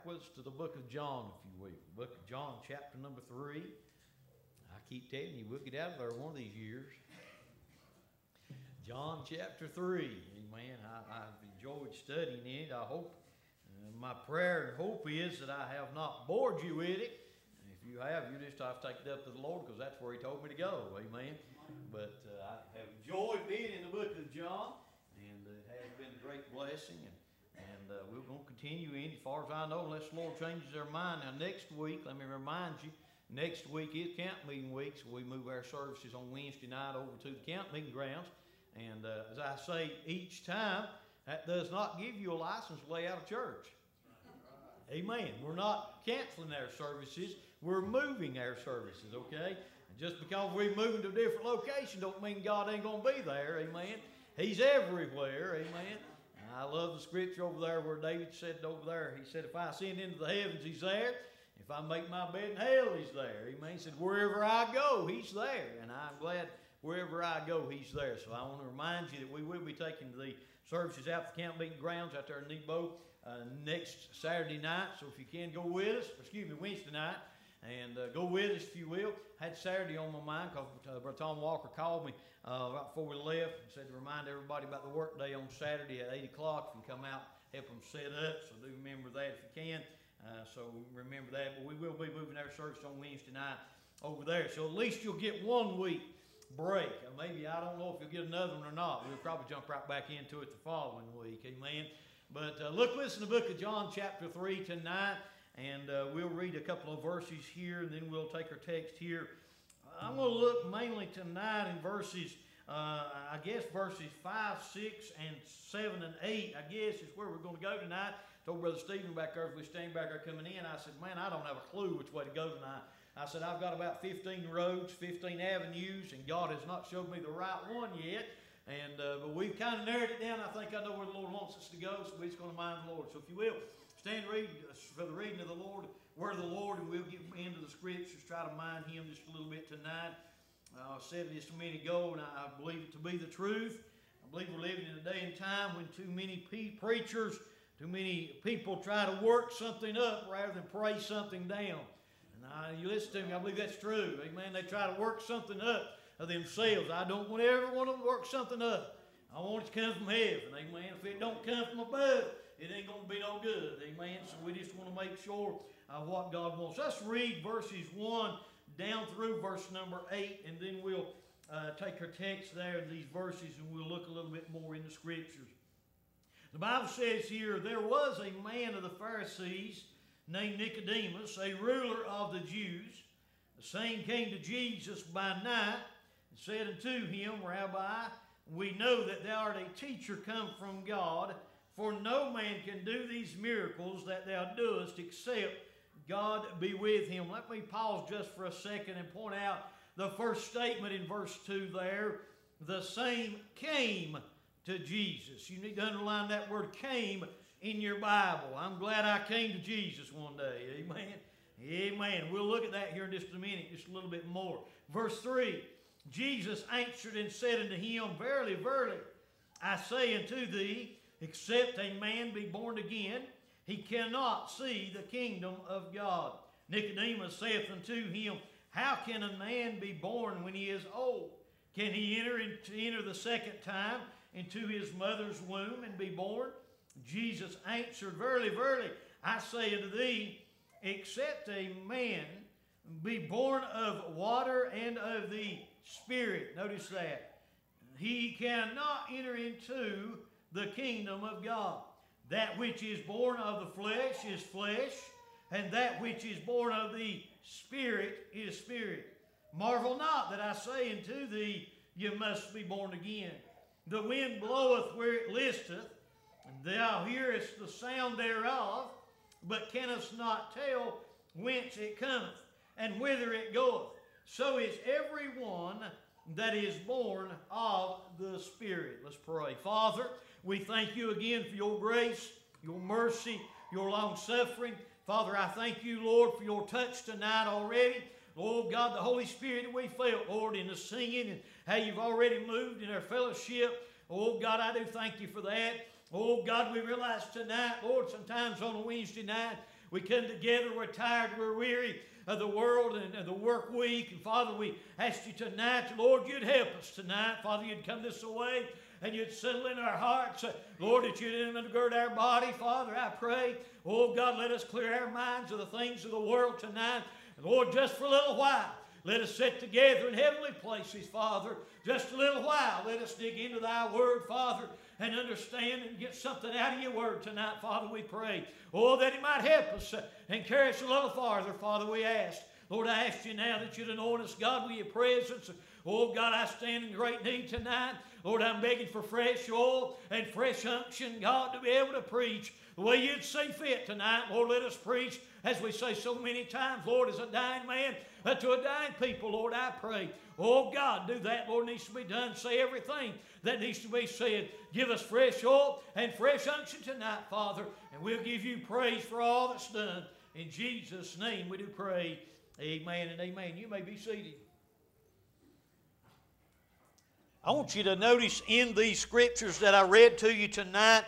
with us to the book of John, if you will. Book of John, chapter number 3. I keep telling you, we'll get out of there one of these years. John chapter 3. Amen. I've enjoyed studying it. I hope, my prayer and hope is that I have not bored you with it. If you have, you just have to take it up to the Lord because that's where He told me to go. Amen. But I have enjoyed being in the book of John, and it has been a great blessing. And we're going to continue in, as far as I know, unless the Lord changes their mind. Now, next week, let me remind you, next week is camp meeting week, so we move our services on Wednesday night over to the camp meeting grounds. And as I say each time, that does not give you a license to lay out of church. Amen. We're not canceling our services. We're moving our services, okay? And just because we're moving to a different location don't mean God ain't going to be there, amen? He's everywhere, amen? I love the scripture over there where David said over there, he said, if I ascend into the heavens, He's there. If I make my bed in hell, He's there. Amen. He said, wherever I go, He's there. And I'm glad wherever I go, He's there. So I want to remind you that we will be taking the services out to the camp meeting grounds out there in Nebo next Saturday night. So if you can, go with us. Wednesday night. And go with us if you will. I had Saturday on my mind because Brother Tom Walker called me right before we left and said to remind everybody about the work day on Saturday at 8 o'clock. If you come out, help them set up. So do remember that if you can. So remember that. But we will be moving our service on Wednesday night over there. So at least you'll get 1 week break. Maybe, I don't know if you'll get another one or not. We'll probably jump right back into it the following week. Amen. But look with us in the book of John chapter 3 tonight. And we'll read a couple of verses here, and then we'll take our text here. I'm going to look mainly tonight in verses, I guess verses 5, 6, and 7, and 8, I guess is where we're going to go tonight. I told Brother Stephen back there, if we stand back there coming in, I said, man, I don't have a clue which way to go tonight. I said, I've got about 15 roads, 15 avenues, and God has not showed me the right one yet. And but we've kind of narrowed it down. I think I know where the Lord wants us to go, so we're just going to mind the Lord. So if you will, stand read for the reading of the Lord, word of the Lord, and we'll get into the scriptures, try to mind Him just a little bit tonight. I said it just a minute ago, and I believe it to be the truth. I believe we're living in a day and time when too many preachers, too many people try to work something up rather than pray something down. And you listen to me, I believe that's true. Amen. They try to work something up of themselves. I don't ever want to work something up. I want it to come from heaven. Amen. If it don't come from above, it ain't going to be no good. Amen. So we just want to make sure what God wants. Let's read verses 1 down through verse number 8, and then we'll take our text there in these verses, and we'll look a little bit more in the scriptures. The Bible says here, there was a man of the Pharisees named Nicodemus, a ruler of the Jews. The same came to Jesus by night and said unto him, Rabbi, we know that thou art a teacher come from God, for no man can do these miracles that thou doest except God be with him. Let me pause just for a second and point out the first statement in verse 2 there. The same came to Jesus. You need to underline that word came in your Bible. I'm glad I came to Jesus one day. Amen. Amen. We'll look at that here in just a minute, just a little bit more. Verse 3, Jesus answered and said unto him, Verily, verily, I say unto thee, except a man be born again, he cannot see the kingdom of God. Nicodemus saith unto him, How can a man be born when he is old? Can he enter the second time into his mother's womb and be born? Jesus answered, Verily, verily, I say unto thee, except a man be born of water and of the Spirit, notice that, he cannot enter into the kingdom of God. That which is born of the flesh is flesh, and that which is born of the Spirit is spirit. Marvel not that I say unto thee, you must be born again. The wind bloweth where it listeth, and thou hearest the sound thereof, but canst not tell whence it cometh, and whither it goeth. So is every one that is born of the Spirit. Let's pray. Father, we thank you again for your grace, your mercy, your long-suffering. Father, I thank you, Lord, for your touch tonight already. Lord God, the Holy Spirit that we felt, Lord, in the singing and how you've already moved in our fellowship. Oh, God, I do thank you for that. Oh, God, we realize tonight, Lord, sometimes on a Wednesday night, We come together, we're tired, we're weary of the world and the work week. And Father, we ask you tonight, Lord, you'd help us tonight. Father, you'd come this way and you'd settle in our hearts. Lord, that you'd undergird our body. Father, I pray, oh God, let us clear our minds of the things of the world tonight. And Lord, just for a little while, let us sit together in heavenly places, Father. Just a little while, let us dig into thy word, Father, and understand and get something out of your word tonight, Father, we pray. Oh, that it might help us and carry us a little farther, Father, we ask. Lord, I ask you now that you'd anoint us, God, with your presence. Oh, God, I stand in great need tonight. Lord, I'm begging for fresh oil and fresh unction, God, to be able to preach the way you'd see fit tonight. Lord, let us preach, as we say so many times, Lord, as a dying man to a dying people, Lord, I pray. Oh, God, do that, Lord, needs to be done. Say everything that needs to be said. Give us fresh oil and fresh unction tonight, Father, and we'll give you praise for all that's done. In Jesus' name we do pray. Amen and amen. You may be seated. I want you to notice in these scriptures that I read to you tonight,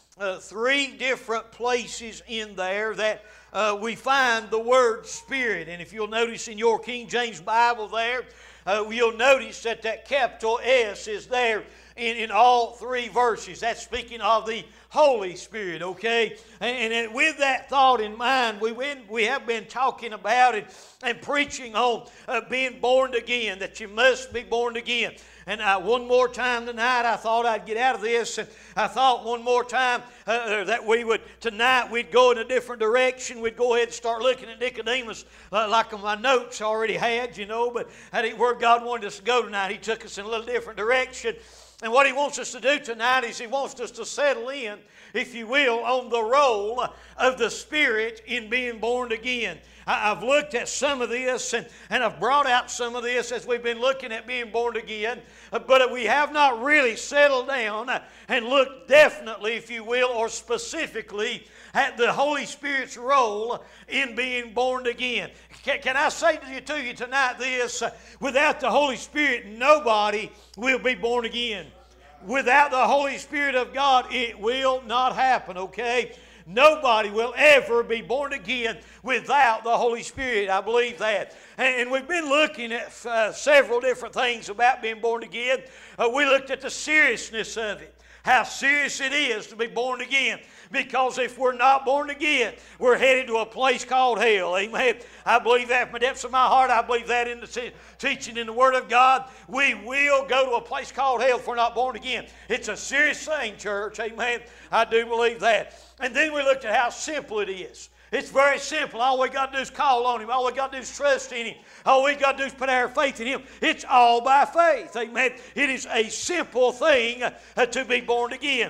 3 different places in there that we find the word Spirit. And if you'll notice in your King James Bible there, you'll notice that that capital S is there in all 3 verses. That's speaking of the Holy Spirit, okay? And with that thought in mind, we have been talking about it and preaching on being born again, that you must be born again. And one more time tonight, I thought I'd get out of this, and I thought one more time that tonight we'd go in a different direction. We'd go ahead and start looking at Nicodemus like my notes already had, you know, but that ain't where God wanted us to go tonight. He took us in a little different direction. And what He wants us to do tonight is He wants us to settle in, if you will, on the role of the Spirit in being born again. I've looked at some of this and I've brought out some of this as we've been looking at being born again, but we have not really settled down and looked definitely, if you will, or specifically at the Holy Spirit's role in being born again. Can I say to you tonight this? Without the Holy Spirit, nobody will be born again. Without the Holy Spirit of God, it will not happen, okay? Nobody will ever be born again without the Holy Spirit. I believe that. And we've been looking at several different things about being born again. We looked at the seriousness of it, how serious it is to be born again. Because if we're not born again, we're headed to a place called hell. Amen. I believe that from the depths of my heart. I believe that in the teaching in the Word of God. We will go to a place called hell if we're not born again. It's a serious thing, church. Amen. I do believe that. And then we looked at how simple it is. It's very simple. All we got to do is call on Him. All we got to do is trust in Him. All we got to do is put our faith in Him. It's all by faith. Amen. It is a simple thing to be born again.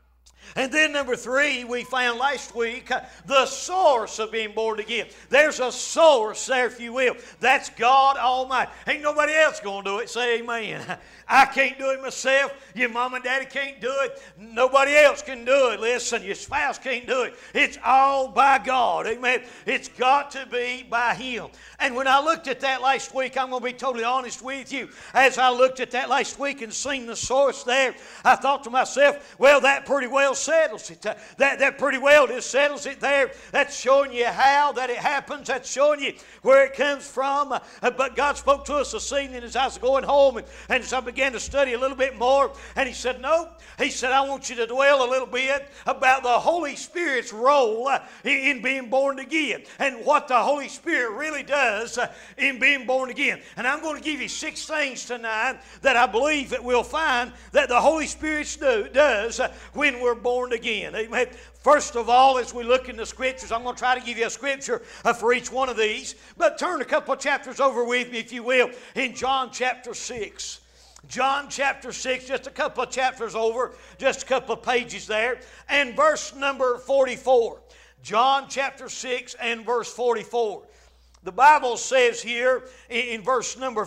And then number 3, we found last week the source of being born again. There's a source there, if you will. That's God Almighty. Ain't nobody else going to do it. Say amen. I can't do it myself. Your mom and daddy can't do it. Nobody else can do it. Listen, your spouse can't do it. It's all by God. Amen. It's got to be by Him. And when I looked at that last week, I'm going to be totally honest with you. As I looked at that last week and seen the source there, I thought to myself, well, that pretty well settles it. That pretty well just settles it there. That's showing you how that it happens. That's showing you where it comes from. But God spoke to us this evening as I was going home, and as I began to study a little bit more, and He said, no. He said, I want you to dwell a little bit about the Holy Spirit's role in being born again, and what the Holy Spirit really does in being born again. And I'm going to give you 6 things tonight that I believe that we'll find that the Holy Spirit does when we're born again. Amen. First of all, as we look in the Scriptures, I'm going to try to give you a Scripture for each one of these. But turn a couple of chapters over with me, if you will, in John chapter 6. John chapter 6, just a couple of chapters over, just a couple of pages there, and verse number 44. John chapter 6 and verse 44. The Bible says here in verse number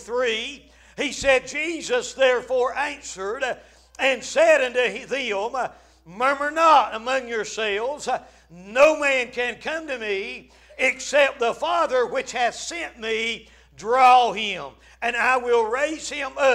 43, He said, Jesus therefore answered and said unto them, murmur not among yourselves. No man can come to me except the Father which hath sent me draw him. And I will raise him up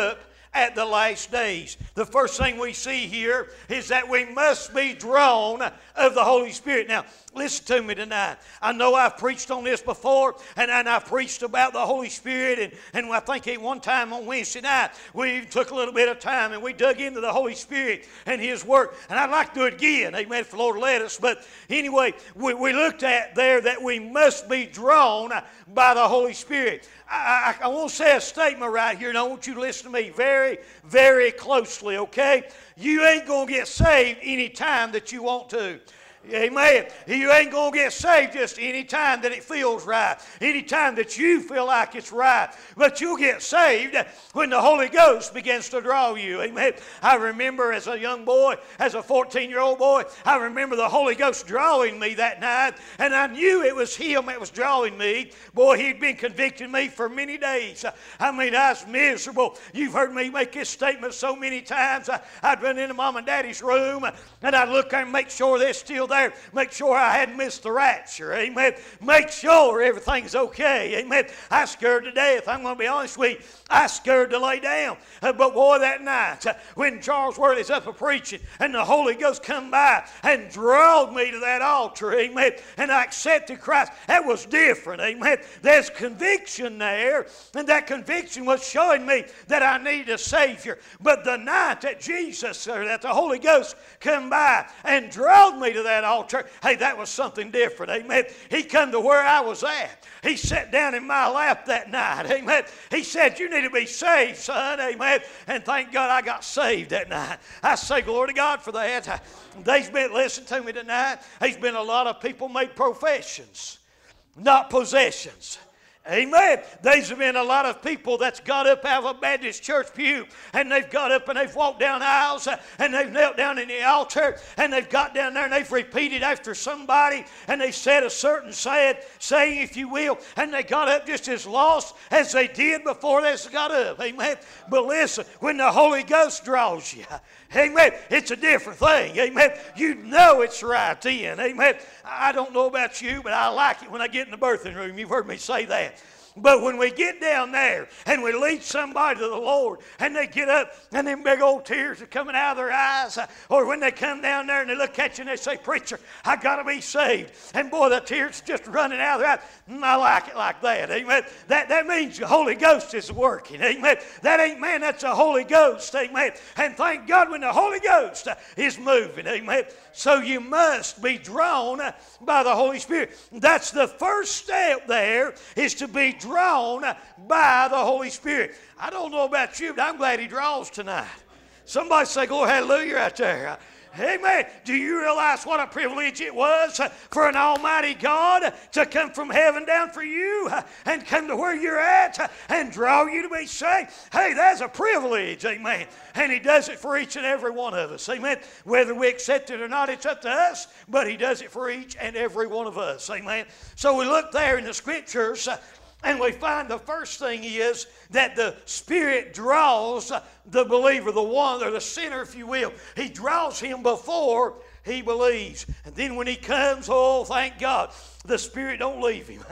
at the last days. The first thing we see here is that we must be drawn of the Holy Spirit. Now, listen to me tonight. I know I've preached on this before, and I've preached about the Holy Spirit, and I think at one time on Wednesday night, we even took a little bit of time, and we dug into the Holy Spirit and His work. And I'd like to do it again, amen, if the Lord let us. But anyway, we looked at there that we must be drawn by the Holy Spirit. I want to say a statement right here, and I want you to listen to me very, very closely, okay? You ain't going to get saved any time that you want to. Amen. You ain't going to get saved just any time that it feels right, any time that you feel like it's right. But you'll get saved when the Holy Ghost begins to draw you. Amen. I remember as a young boy, as a 14-year-old boy, I remember the Holy Ghost drawing me that night, and I knew it was Him that was drawing me. Boy, He'd been convicting me for many days. I mean, I was miserable. You've heard me make this statement so many times. I'd run into Mom and Daddy's room, and I'd look there and make sure they're still there. Make sure I hadn't missed the rapture. Amen. Make sure everything's okay. Amen. I scared to death. I'm going to be honest with you. I scared to lay down. But boy, that night when Charles Worthy's up a preaching and the Holy Ghost come by and drawed me to that altar, amen, and I accepted Christ, that was different, amen. There's conviction there, and that conviction was showing me that I needed a Savior. But the night that Jesus, or that the Holy Ghost come by and drawed me to that altar, hey, that was something different, amen. He come to where I was at. He sat down in my lap that night, amen. He said, you need to be saved, son, amen. And thank God I got saved that night. I say glory to God for that. Listen to me tonight, there's been a lot of people made professions, not possessions. Amen. There's been a lot of people that's got up out of a Baptist church pew, and they've got up and they've walked down aisles, and they've knelt down in the altar, and they've got down there and they've repeated after somebody, and they said a certain saying, if you will, and they got up just as lost as they did before they got up. Amen. But listen, when the Holy Ghost draws you, amen, it's a different thing. Amen. You know it's right then. Amen. I don't know about you, but I like it when I get in the birthing room. You've heard me say that. But when we get down there and we lead somebody to the Lord and they get up and them big old tears are coming out of their eyes, or when they come down there and they look at you and they say, preacher, I got to be saved. And boy, the tears just running out of their eyes. I like it like that. Amen. That means the Holy Ghost is working. Amen. That ain't man, that's the Holy Ghost. Amen. And thank God when the Holy Ghost is moving. Amen. So you must be drawn by the Holy Spirit. That's the first step there, is to be drawn by the Holy Spirit. I don't know about you, but I'm glad He draws tonight. Somebody say, glory, hallelujah right there. Amen. Do you realize what a privilege it was for an almighty God to come from heaven down for you and come to where you're at and draw you to be saved? Hey, that's a privilege. Amen. And He does it for each and every one of us. Amen. Whether we accept it or not, it's up to us, but He does it for each and every one of us. Amen. So we look there in the Scriptures, and we find the first thing is that the Spirit draws the believer, the one, or the sinner, if you will. He draws him before he believes. And then when he comes, oh, thank God, the Spirit don't leave him.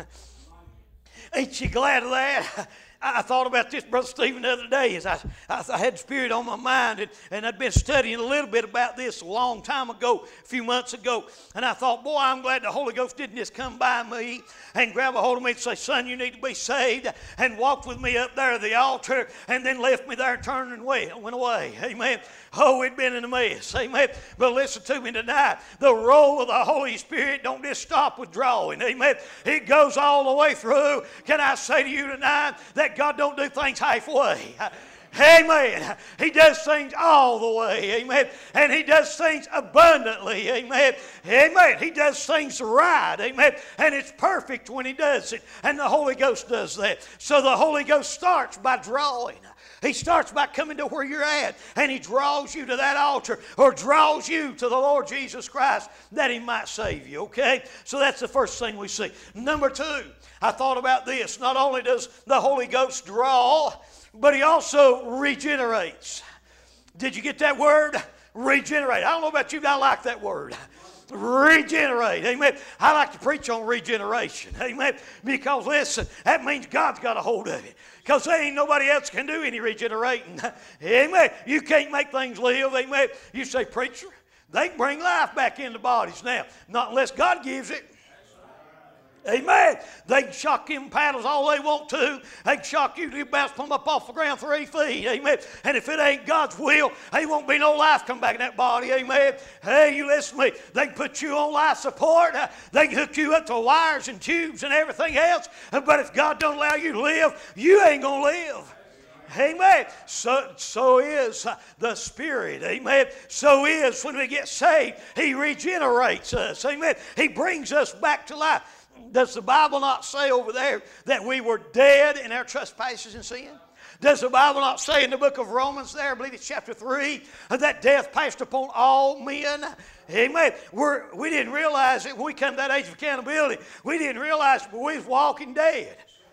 Ain't you glad of that? I thought about this, Brother Stephen, the other day as I had the Spirit on my mind, and I'd been studying a little bit about this a long time ago, a few months ago, and I thought, boy, I'm glad the Holy Ghost didn't just come by me and grab a hold of me and say, son, you need to be saved, and walk with me up there at the altar, and then left me there and turned and went away. Amen. Oh, we'd been in a mess. Amen. But listen to me tonight. The role of the Holy Spirit don't just stop with drawing. Amen. It goes all the way through. Can I say to you tonight that God don't do things halfway? Amen. He does things all the way. Amen. And He does things abundantly. Amen. Amen. He does things right. Amen. And it's perfect when He does it. And the Holy Ghost does that. So the Holy Ghost starts by drawing. He starts by coming to where you're at, and He draws you to that altar, or draws you to the Lord Jesus Christ that He might save you, okay? So that's the first thing we see. Number two, I thought about this. Not only does the Holy Ghost draw, but He also regenerates. Did you get that word? Regenerate. I don't know about you, but I like that word. regenerate. Amen. I like to preach on regeneration. Amen. Because listen, that means God's got a hold of it. Because there ain't nobody else can do any regenerating. Amen. You can't make things live. Amen. You say, preacher, they can bring life back into bodies now. Not unless God gives it. Amen. They can shock them paddles all they want to. They can shock you to bounce them up off the ground 3 feet. Amen. And if it ain't God's will, there won't be no life come back in that body. Amen. Hey, you listen to me. They can put you on life support. They can hook you up to wires and tubes and everything else. But if God don't allow you to live, you ain't going to live. Amen. So is the Spirit. Amen. So is when we get saved, He regenerates us. Amen. He brings us back to life. Does the Bible not say over there that we were dead in our trespasses and sin? Does the Bible not say in the book of Romans there, I believe it's chapter 3, that death passed upon all men? Amen. We didn't realize it when we come to that age of accountability. We didn't realize it, but we was walking dead.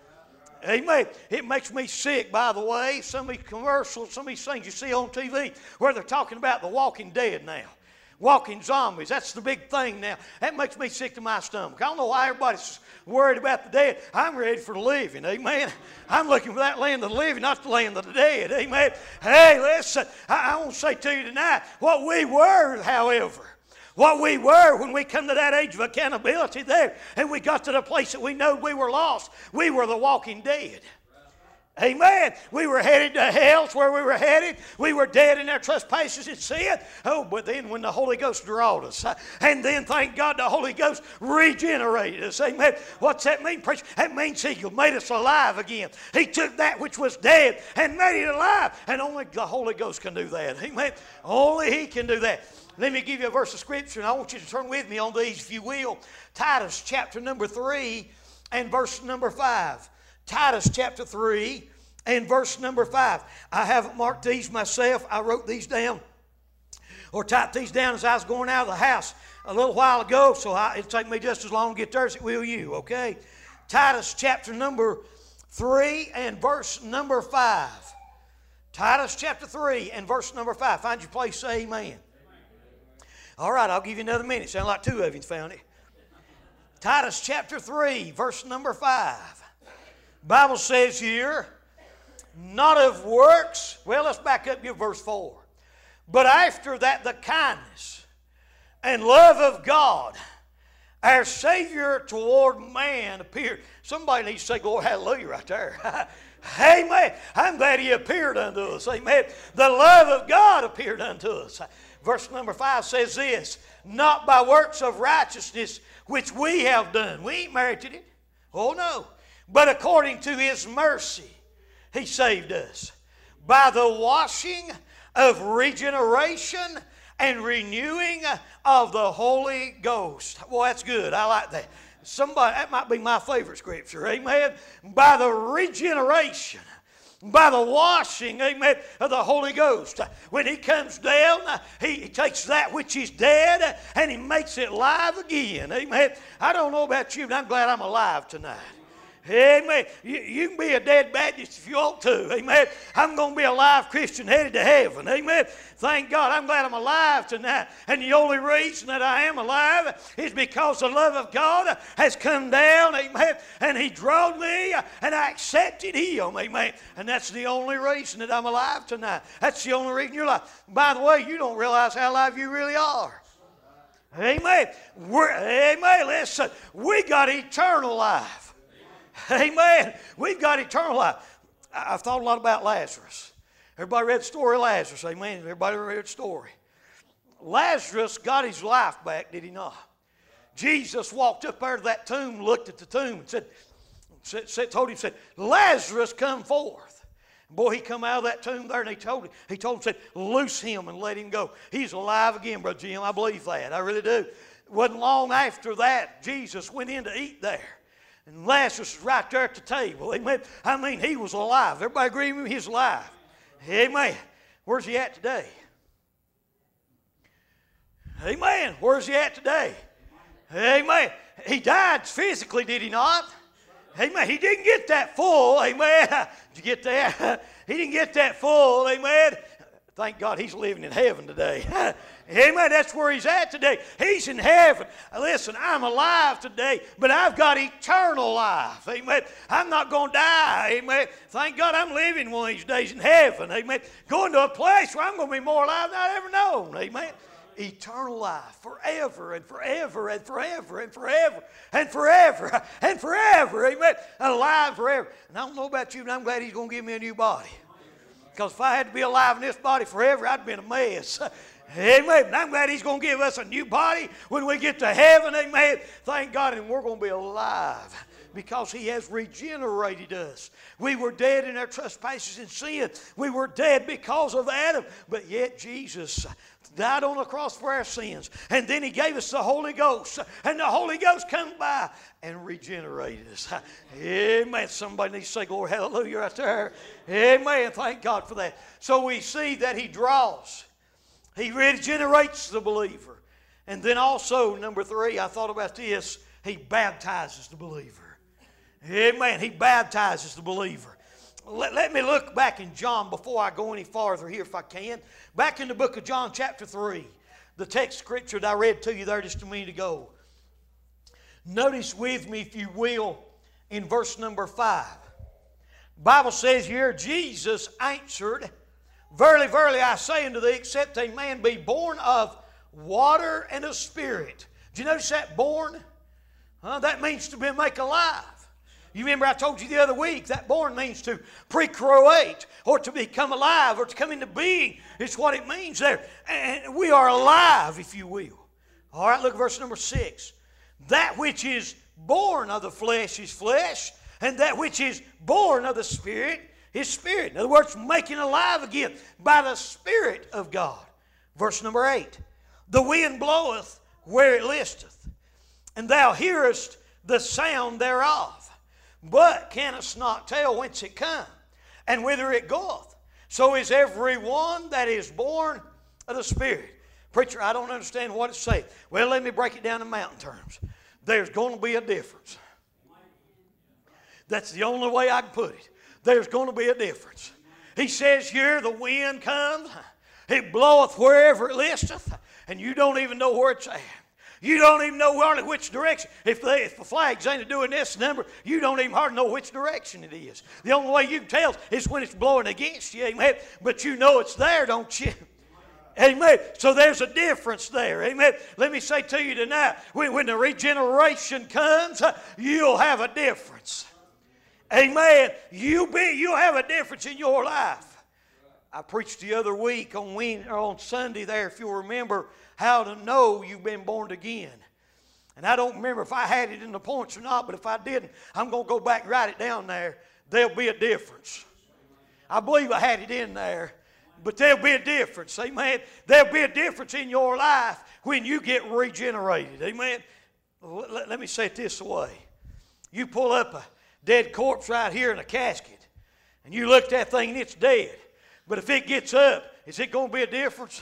Amen. It makes me sick, by the way, some of these commercials, some of these things you see on TV where they're talking about the walking dead now. Walking zombies, that's the big thing now. That makes me sick to my stomach. I don't know why everybody's worried about the dead. I'm ready for the living, amen. I'm looking for that land of the living, not the land of the dead, amen. Hey, listen, I want to say to you tonight, what we were, however, what we were when we come to that age of accountability there, and we got to the place that we know we were lost, we were the walking dead. Amen. We were headed to hell's where we were headed. We were dead in our trespasses and sin. Oh, but then when the Holy Ghost drawed us, and then thank God the Holy Ghost regenerated us. Amen. What's that mean, preacher? That means He made us alive again. He took that which was dead and made it alive. And only the Holy Ghost can do that. Amen. Only He can do that. Let me give you a verse of Scripture, and I want you to turn with me on these, if you will. Titus chapter number 3 and verse number 5. Titus chapter 3 and verse number 5. I haven't marked these myself. I wrote these down or typed these down as I was going out of the house a little while ago, so it'll take me just as long to get there as it will you, okay? Titus chapter number 3 and verse number 5. Titus chapter 3 and verse number 5. Find your place, say amen. All right, I'll give you another minute. Sound like two of you found it. Titus chapter 3, verse number 5. Bible says here, not of works. Well, let's back up to verse 4. But after that the kindness and love of God, our Savior toward man appeared. Somebody needs to say, Lord, hallelujah right there. Amen. I'm glad He appeared unto us. Amen. The love of God appeared unto us. Verse number 5 says this, not by works of righteousness which we have done. We ain't merited it. Oh no. But according to His mercy, He saved us by the washing of regeneration and renewing of the Holy Ghost. Well, that's good. I like that. That might be my favorite scripture. Amen. By the regeneration, by the washing, amen, of the Holy Ghost. When He comes down, He takes that which is dead and He makes it live again. Amen. I don't know about you, but I'm glad I'm alive tonight. Amen. You can be a dead Baptist if you want to. Amen. I'm going to be a live Christian headed to heaven. Amen. Thank God. I'm glad I'm alive tonight. And the only reason that I am alive is because the love of God has come down. Amen. And He drawed me and I accepted Him. Amen. And that's the only reason that I'm alive tonight. That's the only reason you're alive. By the way, you don't realize how alive you really are. Amen. Amen. Listen, we got eternal life. Amen. We've got eternal life. I've thought a lot about Lazarus. Everybody read the story of Lazarus. Amen. Everybody read the story. Lazarus got his life back, did he not? Jesus walked up there to that tomb, looked at the tomb, and told him, Lazarus, come forth. Boy, he come out of that tomb there, and he told him, said, loose him and let him go. He's alive again, Brother Jim. I believe that. I really do. It wasn't long after that, Jesus went in to eat there. And Lazarus was right there at the table. Amen. I mean, he was alive. Everybody agree with me? He's alive. Amen. Where's he at today? Amen. Where's he at today? Amen. He died physically, did he not? Amen. He didn't get that full. Amen. Did you get that? He didn't get that full. Amen. Thank God he's living in heaven today. Amen. That's where He's at today. He's in heaven. Listen, I'm alive today, but I've got eternal life. Amen. I'm not going to die. Amen. Thank God I'm living one of these days in heaven. Amen. Going to a place where I'm going to be more alive than I've ever known. Amen. Eternal life, forever and forever and forever and forever and forever and forever. Amen. Alive forever. And I don't know about you, but I'm glad He's going to give me a new body. Because if I had to be alive in this body forever, I'd been a mess. Amen. But I'm glad He's going to give us a new body when we get to heaven. Amen. Thank God. And we're going to be alive because He has regenerated us. We were dead in our trespasses and sin. We were dead because of Adam. But yet Jesus died on the cross for our sins. And then He gave us the Holy Ghost. And the Holy Ghost come by and regenerated us. Amen. Somebody needs to say, glory, hallelujah right there. Amen. Thank God for that. So we see that He draws. He regenerates the believer. And then also, number 3, I thought about this, He baptizes the believer. Amen. He baptizes the believer. Let me look back in John before I go any farther here if I can. Back in the book of John chapter 3, the text scripture that I read to you there just a minute ago. Notice with me, if you will, in verse number 5. The Bible says here, Jesus answered, Verily, verily, I say unto thee, except a man be born of water and of Spirit. Did you notice that born? That means to be made alive. You remember I told you the other week that born means to procreate or to become alive or to come into being. It's what it means there. And we are alive, if you will. All right, look at verse number 6. That which is born of the flesh is flesh, and that which is born of the Spirit is spirit. In other words, making alive again by the Spirit of God. Verse number 8. The wind bloweth where it listeth, and thou hearest the sound thereof, but canst not tell whence it come, and whither it goeth. So is every one that is born of the Spirit. Preacher, I don't understand what it's saying. Well, let me break it down in mountain terms. There's going to be a difference. That's the only way I can put it. There's going to be a difference. He says here, the wind comes, it bloweth wherever it listeth, and you don't even know where it's at. You don't even know hardly which direction. If the flags ain't doing this number, you don't even hardly know which direction it is. The only way you can tell is when it's blowing against you, amen. But you know it's there, don't you? Amen. So there's a difference there. Amen. Let me say to you tonight, when the regeneration comes, you'll have a difference. Amen. You'll have a difference in your life. I preached the other week on Sunday there, if you'll remember, how to know you've been born again. And I don't remember if I had it in the points or not, but if I didn't, I'm going to go back and write it down there. There'll be a difference. I believe I had it in there, but there'll be a difference. Amen. There'll be a difference in your life when you get regenerated. Amen. Let me say it this way. You pull up a dead corpse right here in a casket, and you look at that thing and it's dead. But if it gets up, is it going to be a difference?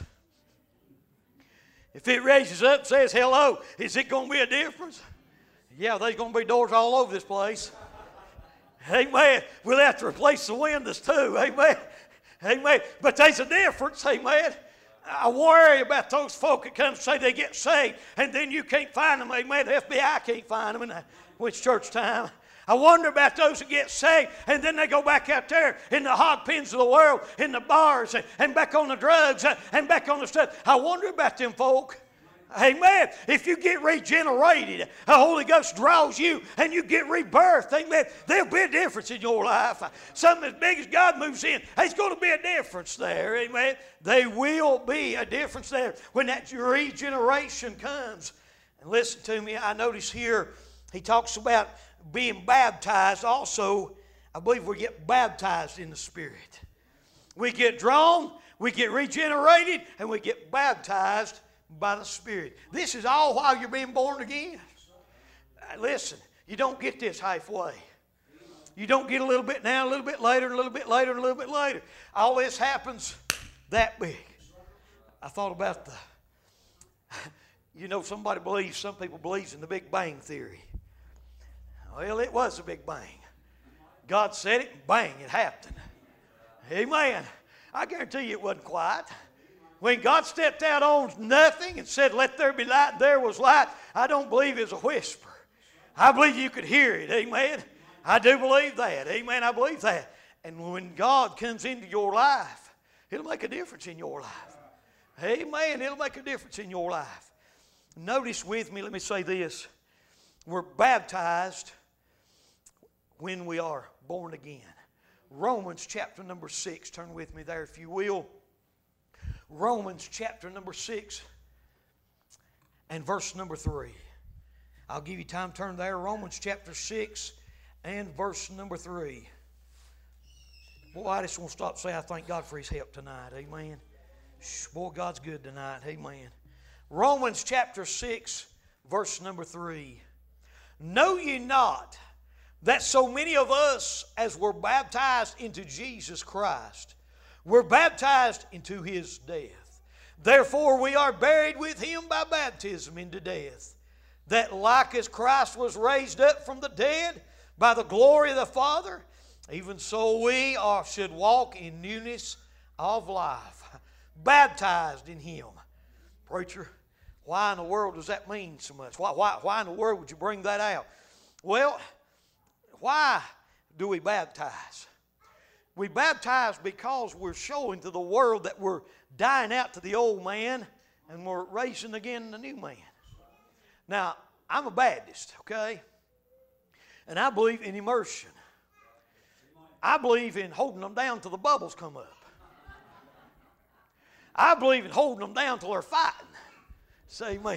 If it raises up and says hello, is it going to be a difference? Yeah, there's going to be doors all over this place. Amen. We'll have to replace the windows too. Amen. Amen. But there's a difference. Amen. I worry about those folk that come and say they get saved and then you can't find them. Amen. The FBI can't find them when it's church time. I wonder about those that get saved and then they go back out there in the hog pens of the world, in the bars, and back on the drugs, and back on the stuff. I wonder about them folk. Amen. If you get regenerated, the Holy Ghost draws you and you get rebirthed. Amen. There'll be a difference in your life. Something as big as God moves in, there's going to be a difference there. Amen. There will be a difference there when that regeneration comes. And listen to me, I notice here he talks about being baptized. Also, I believe we get baptized in the Spirit. We get drawn, we get regenerated, and we get baptized by the Spirit. This is all while you're being born again. Listen, you don't get this halfway. You don't get a little bit now, a little bit later, a little bit later, and a little bit later. All this happens that big. I thought about some people believe in the Big Bang Theory. Well, it was a Big Bang. God said it, and bang, it happened. Amen. I guarantee you it wasn't quiet. When God stepped out on nothing and said, let there be light, and there was light, I don't believe it was a whisper. I believe you could hear it. Amen. I do believe that. Amen. I believe that. And when God comes into your life, it'll make a difference in your life. Amen. It'll make a difference in your life. Notice with me, let me say this. We're baptized when we are born again. Romans chapter number 6. Turn with me there if you will. Romans chapter number 6 and verse number 3. I'll give you time to turn there. Romans chapter 6 and verse number 3. Boy, I just want to stop and say I thank God for His help tonight. Amen. Boy, God's good tonight. Amen. Romans chapter 6, verse number 3. Know ye not that so many of us as were baptized into Jesus Christ were baptized into His death? Therefore we are buried with Him by baptism into death, that like as Christ was raised up from the dead by the glory of the Father, even so we should walk in newness of life, baptized in Him. Preacher, why in the world does that mean so much? Why in the world would you bring that out? Well, why do we baptize? We baptize because we're showing to the world that we're dying out to the old man and we're raising again the new man. Now, I'm a Baptist, okay? And I believe in immersion. I believe in holding them down till the bubbles come up. I believe in holding them down till they're fighting. Say amen.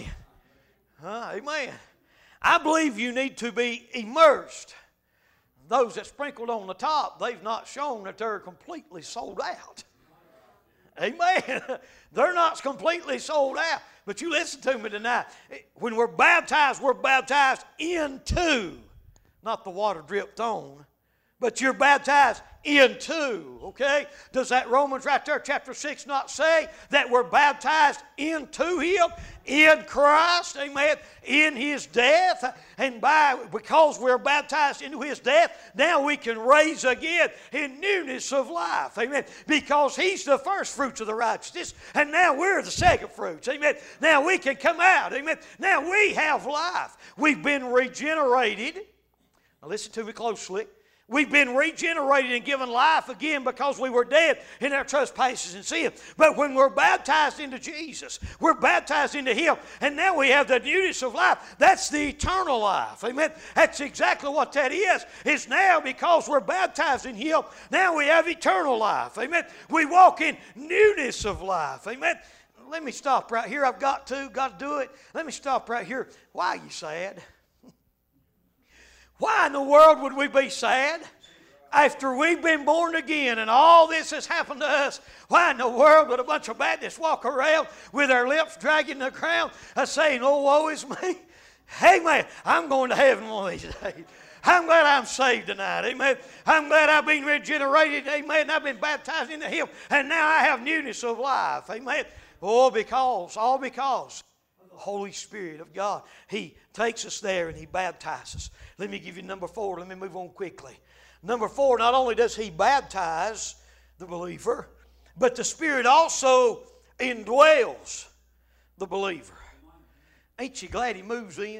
Amen. I believe you need to be immersed. Those that sprinkled on the top, they've not shown that they're completely sold out. Amen. They're not completely sold out. But you listen to me tonight. When we're baptized into, not the water dripped on, but you're baptized into, okay? Does that Romans right there, chapter 6, not say that we're baptized into Him, in Christ, amen, in His death? And because we're baptized into His death, now we can raise again in newness of life, amen, because He's the first fruits of the righteousness, and now we're the second fruits, amen. Now we can come out, amen. Now we have life. We've been regenerated. Now listen to me closely. We've been regenerated and given life again because we were dead in our trespasses and sin. But when we're baptized into Jesus, we're baptized into Him, and now we have the newness of life. That's the eternal life. Amen. That's exactly what that is. It's now because we're baptized in Him, now we have eternal life. Amen. We walk in newness of life. Amen. Let me stop right here. I've got to do it. Let me stop right here. Why are you sad? Why in the world would we be sad after we've been born again and all this has happened to us? Why in the world would a bunch of Baptists walk around with their lips dragging the ground saying, oh, woe is me? Hey, man, I'm going to heaven one of these days. I'm glad I'm saved tonight, amen. I'm glad I've been regenerated, amen. I've been baptized into Him, and now I have newness of life, amen. All because of the Holy Spirit of God. He takes us there and He baptizes us. Let me give you number 4. Let me move on quickly. Number 4, not only does He baptize the believer, but the Spirit also indwells the believer. Ain't you glad He moves in?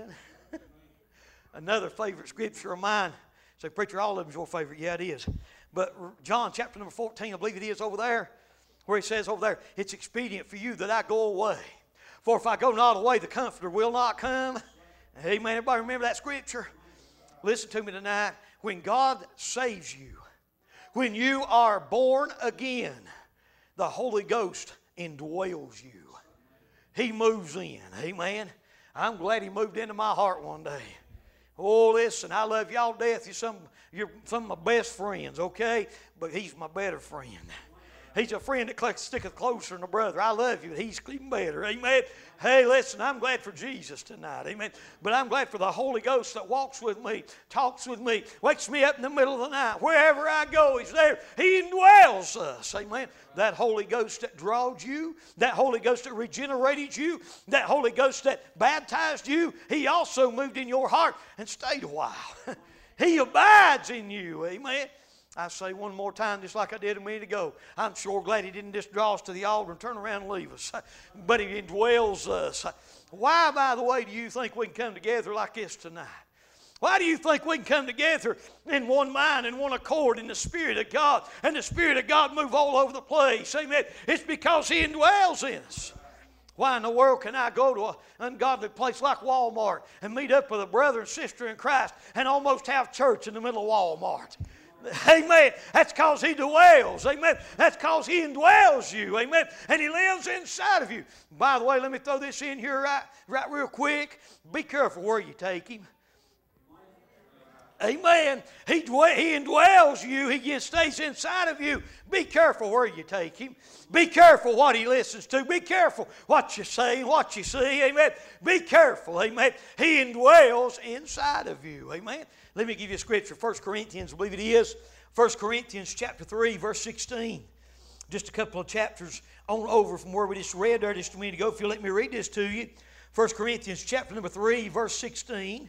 Another favorite scripture of mine. Say, preacher, all of them's your favorite. Yeah, it is. But John chapter number 14, I believe it is over there, where He says over there, it's expedient for you that I go away. For if I go not away, the Comforter will not come. Amen. Everybody remember that scripture? Listen to me tonight. When God saves you, when you are born again, the Holy Ghost indwells you. He moves in. Amen. I'm glad He moved into my heart one day. Oh, listen, I love y'all to death. You're some of my best friends, okay? But He's my better friend. He's a friend that sticketh closer than a brother. I love you, but He's even better. Amen. Hey, listen, I'm glad for Jesus tonight. Amen. But I'm glad for the Holy Ghost that walks with me, talks with me, wakes me up in the middle of the night. Wherever I go, He's there. He indwells us. Amen. That Holy Ghost that drawed you, that Holy Ghost that regenerated you, that Holy Ghost that baptized you, He also moved in your heart and stayed a while. He abides in you. Amen. I say one more time, just like I did a minute ago, I'm sure glad He didn't just draw us to the altar and turn around and leave us, but He indwells us. Why, by the way, do you think we can come together like this tonight? Why do you think we can come together in one mind and one accord in the Spirit of God, and the Spirit of God move all over the place? Amen. It's because He indwells in us. Why in the world can I go to an ungodly place like Walmart and meet up with a brother and sister in Christ and almost have church in the middle of Walmart? Amen. That's because He dwells. Amen. That's because He indwells you. Amen. And He lives inside of you. By the way, let me throw this in here right real quick. Be careful where you take Him. Amen. He indwells you. He stays inside of you. Be careful where you take Him. Be careful what He listens to. Be careful what you say and what you see. Amen. Be careful. Amen. He indwells inside of you. Amen. Let me give you a scripture. 1 Corinthians, I believe it is. 1 Corinthians chapter 3, verse 16. Just a couple of chapters on over from where we just read there just a minute ago. If you'll let me read this to you. 1 Corinthians chapter number 3, verse 16.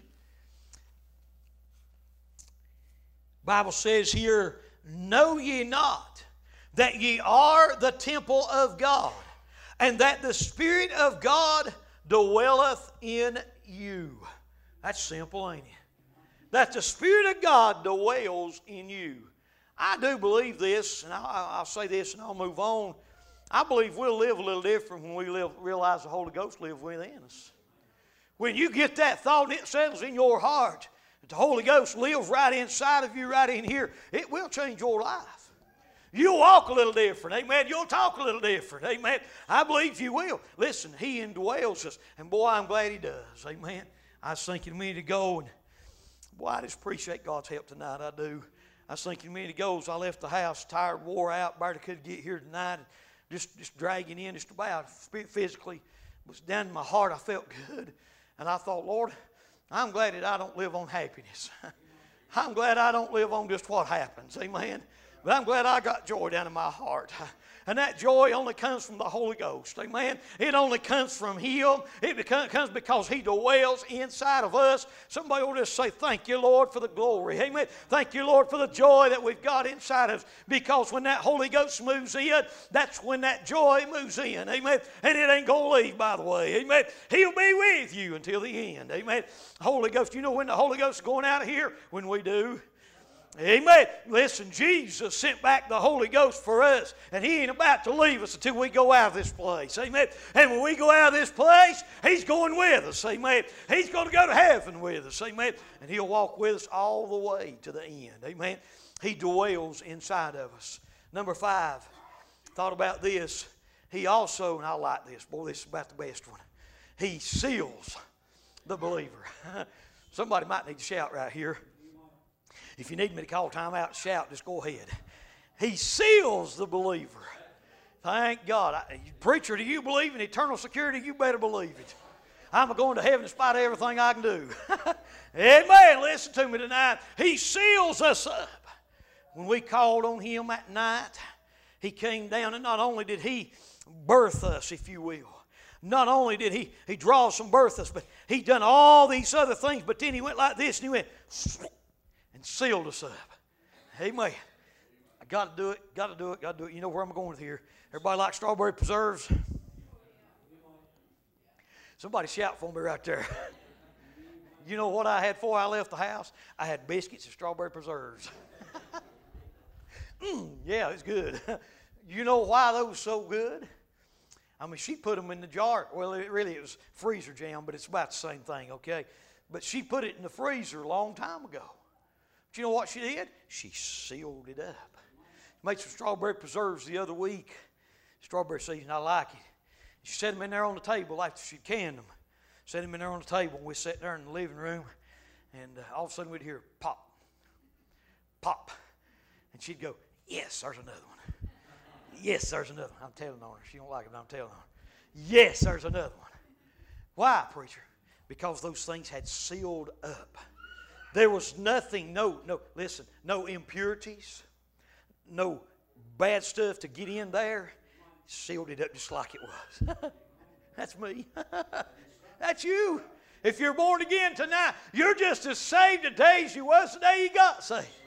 Bible says here, know ye not that ye are the temple of God, and that the Spirit of God dwelleth in you. That's simple, ain't it? That the Spirit of God dwells in you. I do believe this, and I'll say this and I'll move on. I believe we'll live a little different when we realize the Holy Ghost lives within us. When you get that thought and it settles in your heart, the Holy Ghost lives right inside of you, right in here, it will change your life. You'll walk a little different, amen. You'll talk a little different, amen. I believe you will. Listen, He indwells us, and boy, I'm glad He does, amen. I was thinking a minute ago, and boy, I just appreciate God's help tonight, I do. I was thinking a minute ago as I left the house, tired, wore out, barely could get here tonight, and just dragging in just about physically. It was down in my heart, I felt good, and I thought, Lord, I'm glad that I don't live on happiness. I'm glad I don't live on just what happens, amen. But I'm glad I got joy down in my heart. And that joy only comes from the Holy Ghost, amen. It only comes from Him. It comes because He dwells inside of us. Somebody will just say, thank you, Lord, for the glory, amen. Thank you, Lord, for the joy that we've got inside of us. Because when that Holy Ghost moves in, that's when that joy moves in, amen. And it ain't going to leave, by the way, amen. He'll be with you until the end, amen. Holy Ghost, you know when the Holy Ghost is going out of here? When we do. Amen. Listen, Jesus sent back the Holy Ghost for us, and He ain't about to leave us until we go out of this place. Amen. And when we go out of this place, He's going with us. Amen. He's going to go to heaven with us. Amen. And He'll walk with us all the way to the end. Amen. He dwells inside of us. Number 5, thought about this. He also, and I like this, boy, this is about the best one. He seals the believer. Somebody might need to shout right here. If you need me to call time out and shout, just go ahead. He seals the believer. Thank God. Preacher, do you believe in eternal security? You better believe it. I'm going to heaven in spite of everything I can do. Amen. Listen to me tonight. He seals us up. When we called on Him at night, He came down, and not only did He birth us, if you will, not only did He draw us and birth us, but He done all these other things, but then He went like this, and He went and sealed us up. Amen. I got to do it, got to do it, got to do it. You know where I'm going with here. Everybody like strawberry preserves? Somebody shout for me right there. You know what I had before I left the house? I had biscuits and strawberry preserves. Yeah, it's good. You know why those were so good? I mean, she put them in the jar. Well, it was freezer jam, but it's about the same thing, okay? But she put it in the freezer a long time ago. But you know what she did? She sealed it up. Made some strawberry preserves the other week. Strawberry season, I like it. She set them in there on the table after she canned them. Set them in there on the table, and we sat there in the living room, and all of a sudden we'd hear pop, pop. And she'd go, yes, there's another one. Yes, there's another one. I'm telling on her. She don't like it, but I'm telling on her. Yes, there's another one. Why, preacher? Because those things had sealed up. There was nothing, no impurities, no bad stuff to get in there. Sealed it up just like it was. That's me. That's you. If you're born again tonight, you're just as saved today as you was the day you got saved.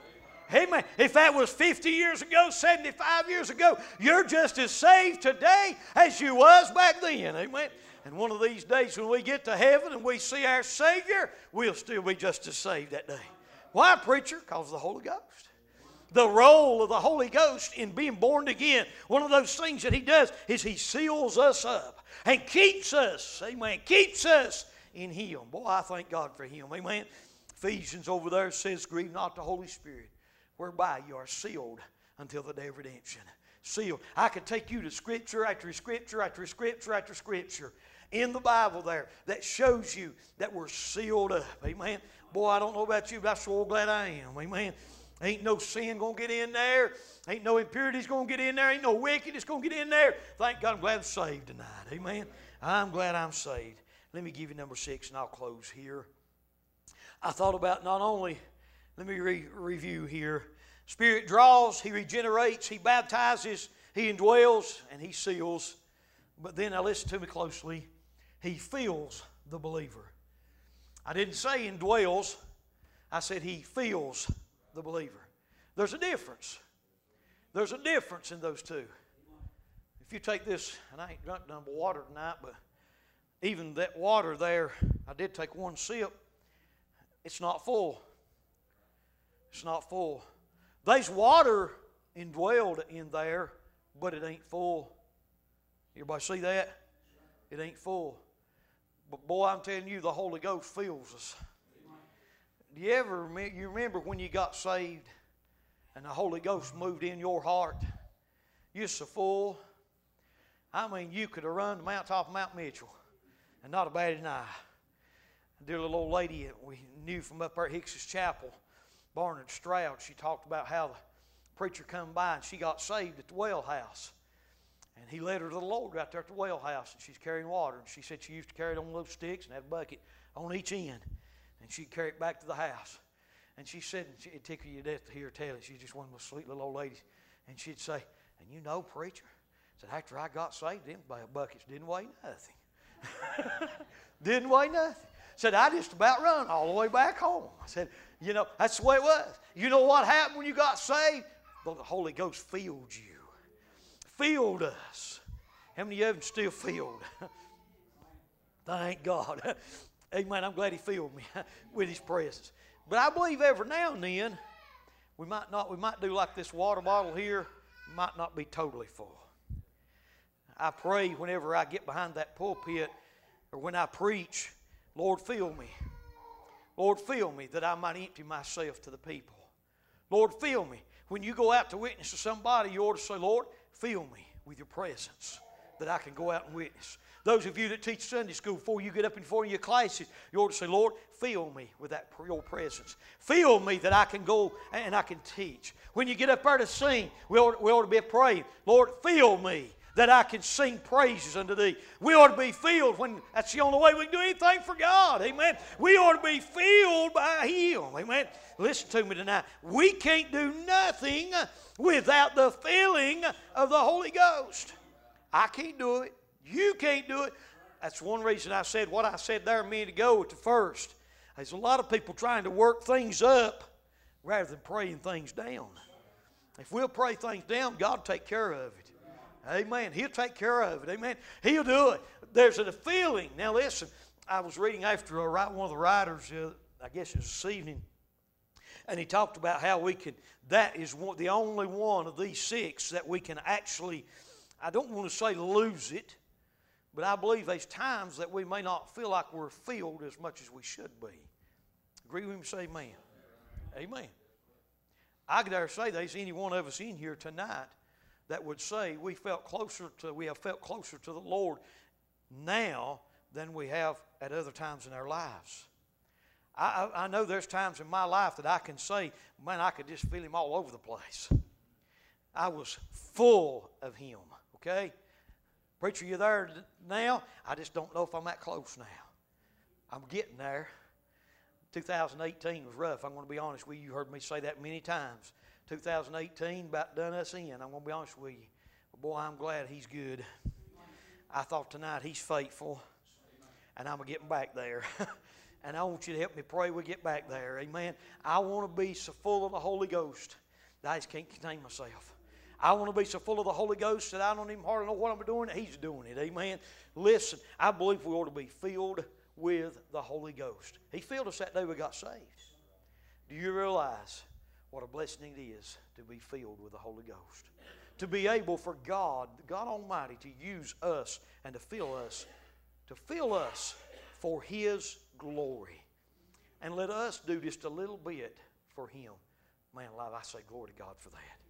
Amen. If that was 50 years ago, 75 years ago, you're just as saved today as you was back then. Amen. And one of these days when we get to heaven and we see our Savior, we'll still be just as saved that day. Why, preacher? Because of the Holy Ghost. The role of the Holy Ghost in being born again, one of those things that He does is He seals us up and keeps us, amen, keeps us in Him. Boy, I thank God for Him, amen. Ephesians over there says, grieve not the Holy Spirit, whereby you are sealed until the day of redemption. Sealed. I could take you to Scripture after Scripture after Scripture after Scripture in the Bible there that shows you that we're sealed up, amen. Boy, I don't know about you, but I'm so glad I am, amen. Ain't no sin going to get in there. Ain't no impurities going to get in there. Ain't no wickedness going to get in there. Thank God I'm glad I'm saved tonight. Amen. I'm glad I'm saved. Let me give you number 6 and I'll close here. I thought about not only, let me review here. Spirit draws, He regenerates, He baptizes, He indwells, and He seals. But then, now listen to me closely, He fills the believer. I didn't say indwells. I said He fills the believer. There's a difference. There's a difference in those two. If you take this, and I ain't drunk none but water tonight, but even that water there, I did take one sip. It's not full. It's not full. There's water indwelled in there, but it ain't full. Everybody see that? It ain't full. But boy, I'm telling you, the Holy Ghost fills us. Do you ever remember when you got saved and the Holy Ghost moved in your heart? You're so full. I mean, you could have run the mountaintop of Mount Mitchell and not have batted an eye. A dear little old lady that we knew from up there at Hicks's Chapel, Barnard Stroud, she talked about how the preacher come by and she got saved at the well house. And he led her to the Lord right there at the well house, and she's carrying water. And she said she used to carry it on those sticks and have a bucket on each end. And she'd carry it back to the house. And she said, it'd tickle you to death to hear her tell it. She's just one of those sweet little old ladies. And she'd say, and you know, preacher, said after I got saved, them buckets didn't weigh nothing. Didn't weigh nothing. Said, I just about run all the way back home. I said, you know, that's the way it was. You know what happened when you got saved? Well, the Holy Ghost filled you. Filled us. How many of them still filled? Thank God. Amen. I'm glad He filled me with His presence. But I believe every now and then we might do like this water bottle here, might not be totally full. I pray whenever I get behind that pulpit or when I preach, Lord, fill me. Lord, fill me that I might empty myself to the people. Lord, fill me. When you go out to witness to somebody, you ought to say, Lord, fill me with your presence that I can go out and witness. Those of you that teach Sunday school, before you get up in front of your classes, you ought to say, Lord, fill me with your presence. Fill me that I can go and I can teach. When you get up there to sing, we ought to be praying, Lord, fill me that I can sing praises unto Thee. We ought to be filled when that's the only way we can do anything for God. Amen. We ought to be filled by Him. Amen. Listen to me tonight. We can't do nothing without the filling of the Holy Ghost. I can't do it. You can't do it. That's one reason I said what I said there a minute ago at the first. There's a lot of people trying to work things up rather than praying things down. If we'll pray things down, God will take care of it. Amen. He'll take care of it. Amen. He'll do it. There's a feeling. Now listen, I was reading after one of the writers, I guess it was this evening, and he talked about how we can, that is the only one of these 6 that we can actually, I don't want to say lose it, but I believe there's times that we may not feel like we're filled as much as we should be. Agree with me? Say amen. Amen. I dare say there's any one of us in here tonight that would say we have felt closer to the Lord now than we have at other times in our lives. I know there's times in my life that I can say, man, I could just feel Him all over the place. I was full of Him, okay? Preacher, you there now? I just don't know if I'm that close now. I'm getting there. 2018 was rough. I'm going to be honest with you. You heard me say that many times. 2018 about done us in. I'm going to be honest with you. But boy, I'm glad He's good. I thought tonight He's faithful. And I'm going to get back there. And I want you to help me pray we get back there. Amen. I want to be so full of the Holy Ghost that I just can't contain myself. I want to be so full of the Holy Ghost that I don't even hardly know what I'm doing. He's doing it. Amen. Listen, I believe we ought to be filled with the Holy Ghost. He filled us that day we got saved. Do you realize what a blessing it is to be filled with the Holy Ghost? To be able for God Almighty, to use us and to fill us for His glory. And let us do just a little bit for Him. Man alive, I say glory to God for that.